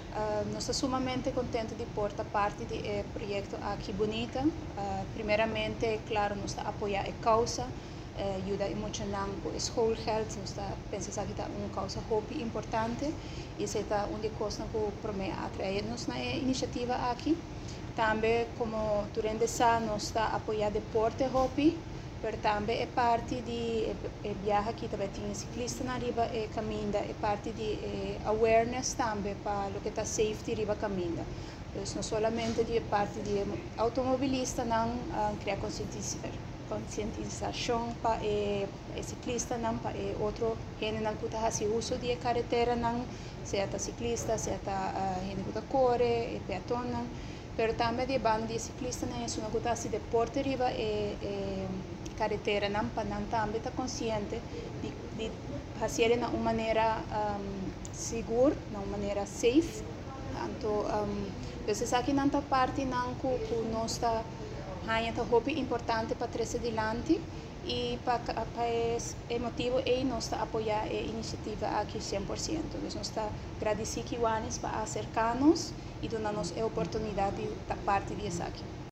Nós estamos sumamente contentes de portar parte do projeto aqui Bonita. Primeiramente, claro, nós estamos apoiando a causa, ajuda emocional com schoolgeld. Nós estamos pensando que é uma causa muito importante e isso é uma coisa que promete atrair-nos na iniciativa aqui. Também, como durante esse ano, nós estamos apoiando o deporte hobby, mas também é parte de viagem que também tem ciclista na riba e caminha, é parte de awareness também para o que está safety riba caminha. Então, não somente de parte de automobilista, não criar conscientização para ciclista, não para outro gente não que faz uso de carretera, não seja ciclista, seja gente que corre, peatão, não. Pero também de banda de ciclista não é uma coisa de deporte riba e carretera não para não também estar consciente de fazer de uma maneira segura, de uma maneira safe. Então, essa aqui não está parte não que nós está muito importante para trazer adiante e para esse motivo nós está apoiar a iniciativa aqui 100%. Então, nós está agradecidos para acercar-nos e dar-nos a oportunidade de estar parte disso aqui.